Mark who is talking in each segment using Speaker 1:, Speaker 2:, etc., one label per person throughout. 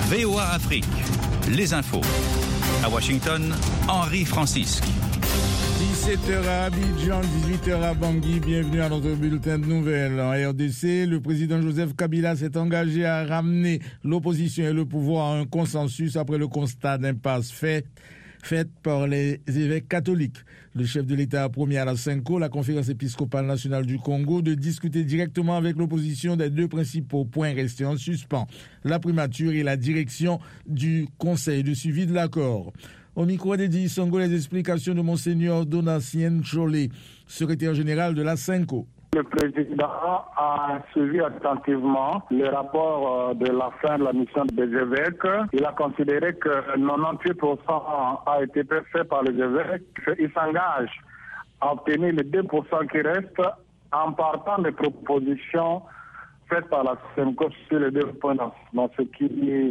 Speaker 1: VOA Afrique, les infos. À Washington, Henri Francisque.
Speaker 2: 17h à Abidjan, 18h à Bangui. Bienvenue à notre bulletin de nouvelles. En RDC, le président Joseph Kabila s'est engagé à ramener l'opposition et le pouvoir à un consensus après le constat d'impasse faite par les évêques catholiques. Le chef de l'État a promis à la CENCO, la conférence épiscopale nationale du Congo, de discuter directement avec l'opposition des deux principaux points restés en suspens, la primature et la direction du conseil de suivi de l'accord. Au micro d'Edi Songo, les explications de Monseigneur Donatien Cholé, secrétaire général de la CENCO.
Speaker 3: Le président a suivi attentivement le rapport de la fin de la mission des évêques. Il a considéré que 98% a été fait par les évêques. Il s'engage à obtenir les 2% qui restent en partant des propositions faites par la CENCO sur les deux points dans ce qui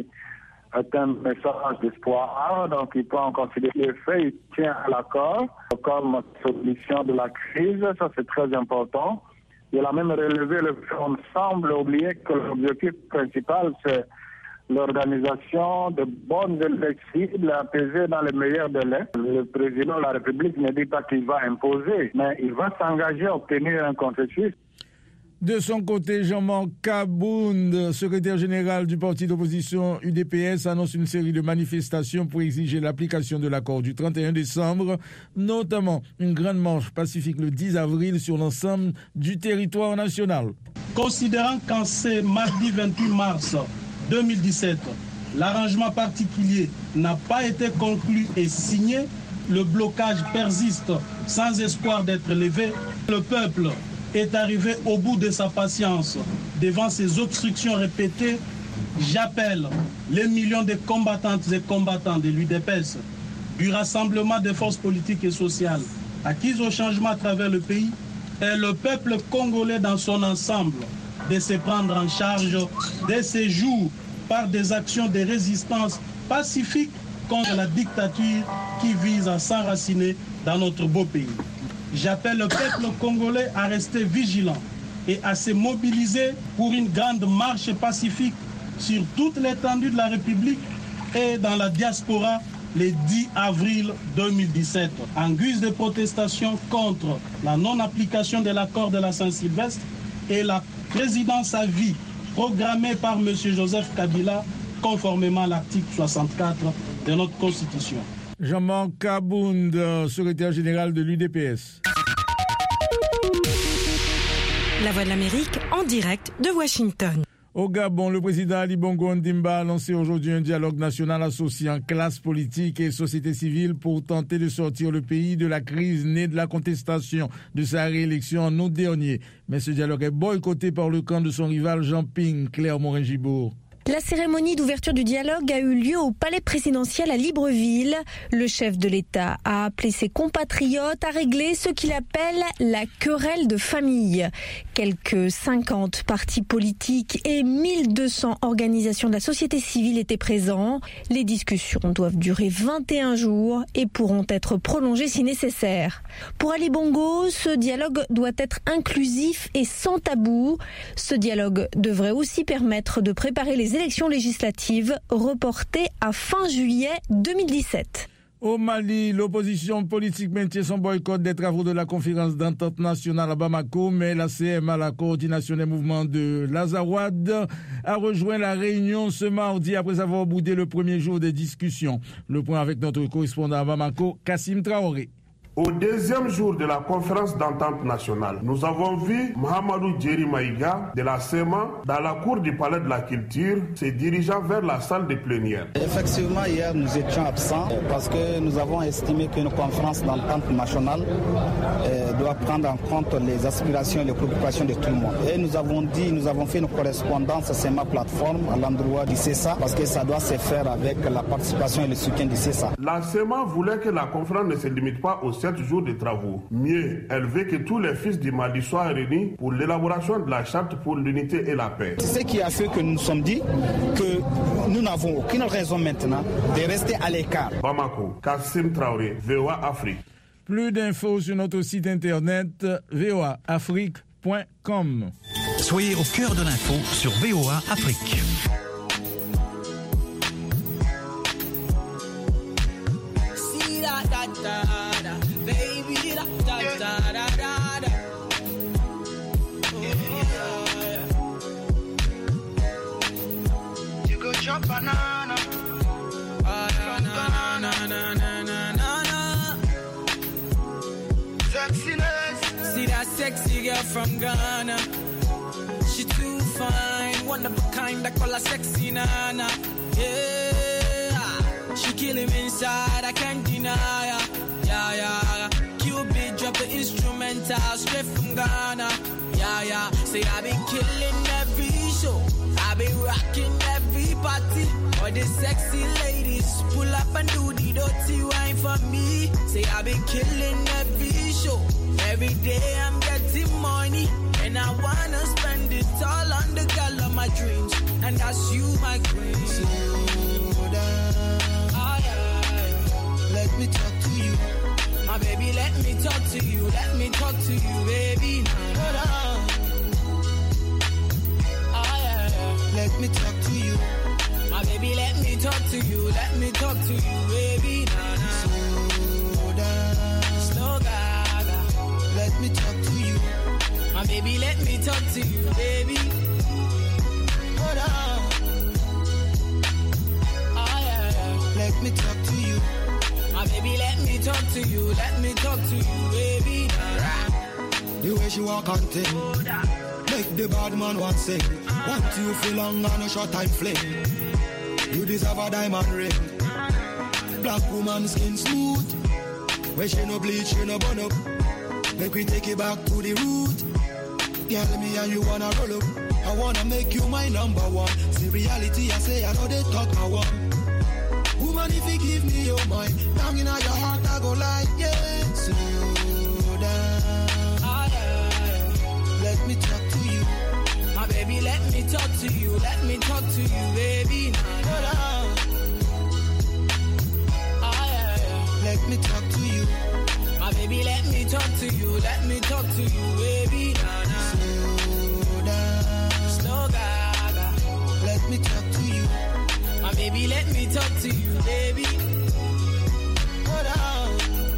Speaker 3: est un message d'espoir. Donc il prend en considération les faits, il tient à l'accord comme solution de la crise. Ça, c'est très important. Il a même relevé le fait qu'on semble oublier que l'objectif principal, c'est l'organisation de bonnes élections apaisées dans les meilleurs délais. Le président de la République ne dit pas qu'il va imposer, mais il va s'engager à obtenir un consensus.
Speaker 2: De son côté, Jean-Marc Kabound, secrétaire général du parti d'opposition UDPS, annonce une série de manifestations pour exiger l'application de l'accord du 31 décembre, notamment une grande marche pacifique le 10 avril sur l'ensemble du territoire national.
Speaker 4: Considérant qu'en ce mardi 28 mars 2017, l'arrangement particulier n'a pas été conclu et signé, le blocage persiste sans espoir d'être levé, le peuple est arrivé au bout de sa patience devant ces obstructions répétées. J'appelle les millions de combattantes et combattants de l'UDPS, du Rassemblement des forces politiques et sociales acquises au changement à travers le pays, et le peuple congolais dans son ensemble de se prendre en charge dès ces jours par des actions de résistance pacifique contre la dictature qui vise à s'enraciner dans notre beau pays. J'appelle le peuple congolais à rester vigilant et à se mobiliser pour une grande marche pacifique sur toute l'étendue de la République et dans la diaspora le 10 avril 2017, en guise de protestation contre la non-application de l'accord de la Saint-Sylvestre et la présidence à vie programmée par M. Joseph Kabila conformément à l'article 64 de notre Constitution.
Speaker 2: Jean-Marc Kabound, secrétaire général de l'UDPS.
Speaker 5: La Voix de l'Amérique en direct de Washington.
Speaker 2: Au Gabon, le président Ali Bongo Ondimba a lancé aujourd'hui un dialogue national associant classe politique et société civile pour tenter de sortir le pays de la crise née de la contestation de sa réélection en août dernier. Mais ce dialogue est boycotté par le camp de son rival Jean Ping, Claire Morin-Gibourg.
Speaker 5: La cérémonie d'ouverture du dialogue a eu lieu au palais présidentiel à Libreville. Le chef de l'État a appelé ses compatriotes à régler ce qu'il appelle la querelle de famille. Quelques 50 partis politiques et 1200 organisations de la société civile étaient présents. Les discussions doivent durer 21 jours et pourront être prolongées si nécessaire. Pour Ali Bongo, ce dialogue doit être inclusif et sans tabou. Ce dialogue devrait aussi permettre de préparer les élections législatives reportées à fin juillet 2017.
Speaker 2: Au Mali, l'opposition politique maintient son boycott des travaux de la conférence d'entente nationale à Bamako, mais la CMA, la coordination des mouvements de l'Azawad, a rejoint la réunion ce mardi après avoir boudé le premier jour des discussions. Le point avec notre correspondant à Bamako, Kassim Traoré.
Speaker 6: Au deuxième jour de la conférence d'entente nationale, nous avons vu Mohamedou Djeri Maïga de la CEMA dans la cour du palais de la culture se dirigeant vers la salle de plénière.
Speaker 7: Effectivement, hier nous étions absents parce que nous avons estimé qu'une conférence d'entente nationale doit prendre en compte les aspirations et les préoccupations de tout le monde. Et nous avons fait une correspondance CEMA plateforme à l'endroit du CESA parce que ça doit se faire avec la participation et le soutien du CESA.
Speaker 6: La CEMA voulait que la conférence ne se limite pas aux 7 jours de travaux. Mieux, elle veut que tous les fils du Mali soient réunis pour l'élaboration de la charte pour l'unité et la paix.
Speaker 7: C'est ce qui a fait que nous nous sommes dit que nous n'avons aucune raison maintenant de rester à l'écart.
Speaker 6: Bamako, Kassim Traoré, VOA Afrique.
Speaker 2: Plus d'infos sur notre site internet voaafrique.com.
Speaker 1: Soyez au cœur de l'info sur VOA Afrique.
Speaker 8: chop banana. Sexiness. See that sexy girl from Ghana. She too fine, one of a kind. I call her sexy nana. Yeah, she killing me inside. I can't deny her. Yeah. Cupid drop the instrumental straight from Ghana. Yeah. Say I been killing every show. I been rocking every party. All the sexy ladies pull up and do the dirty wine for me. Say I been killing every show. Every day I'm getting money, and I wanna spend it all on the girl of my dreams, and that's you, my queen. Slow down, let me talk to you, my baby. Let me talk to you, let me talk to you, baby. Slow down, let me talk to you, my baby. Let me talk to you, let me talk to you, baby. Slow down, slow down. Let me talk to you, my baby. Let me talk to you, baby. Hold on. Let me talk to you, my baby. Let me talk to you. Let me talk to you, baby. The way she walk on thing, make the bad man want sing. Want you feel long on a short time fling. You deserve a diamond ring. Black woman skin smooth. When she no bleach, she no burn up. Make we take it back to the root. Girl, me and you wanna roll up. I wanna make you my number one. See reality, I say I know they talk I want. Woman, if you give me your mind, down in your heart I go like, yeah. Slow down, let me talk to you, my baby. Let me talk to you, let me talk to you, baby. Slow down, let me talk to you, my baby. Let me talk to you, let me talk to you, baby. Slow down, slow gaga. Let me talk to you, my baby. Let me talk to you, baby. Hold on.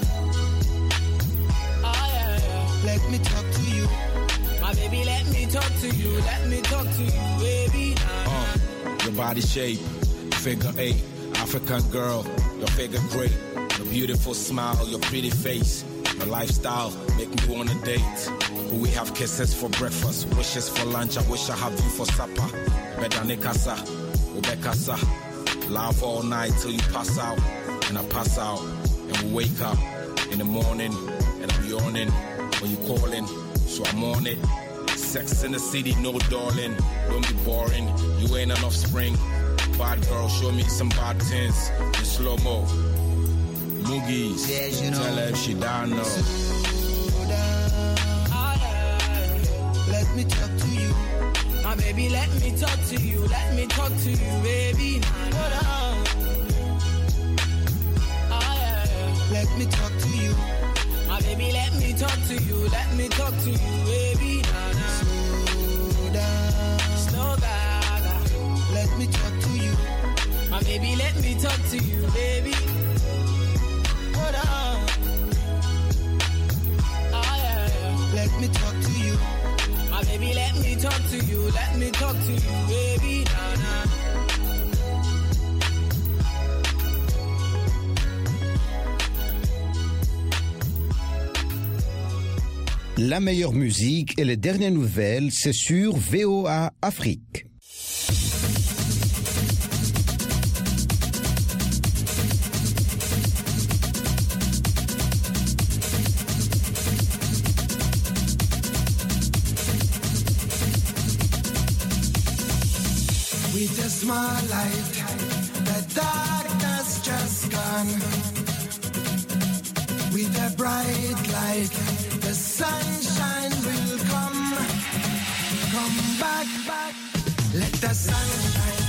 Speaker 8: Let me talk to you, my baby. Let me talk to you, let me talk to you, baby.
Speaker 9: Your body shape, figure 8, African girl, your figure great. Your beautiful smile, your pretty face, your lifestyle make me wanna date. We have kisses for breakfast, wishes for lunch. I wish I have you for supper. Bedanikasa, Ubekasa, laugh all night till you pass out, and I pass out, and we wake up in the morning, and I'm yawning when you calling, so I'm on it. Sex in the city, no darling, don't be boring. You ain't an offspring. Bad girl, show me some bad things in slow mo. Moogies, yeah, you know. Tell her if she down now.
Speaker 8: Let me talk to you, my baby. Let me talk to you, let me talk to you, baby. Let me talk to you, my baby. Let me talk to you, let me talk to you, baby. Slow down, slow gaga. Let me talk to you, my baby. Let me talk to you, baby. Hold on. Let me talk to you, my baby. Let me talk to you, let me talk to you, baby.
Speaker 10: La meilleure musique et les dernières nouvelles, c'est sur VOA Afrique.
Speaker 8: With a small light, the darkness just gone. With a bright light, the sunshine will come. Come back, let the sunshine.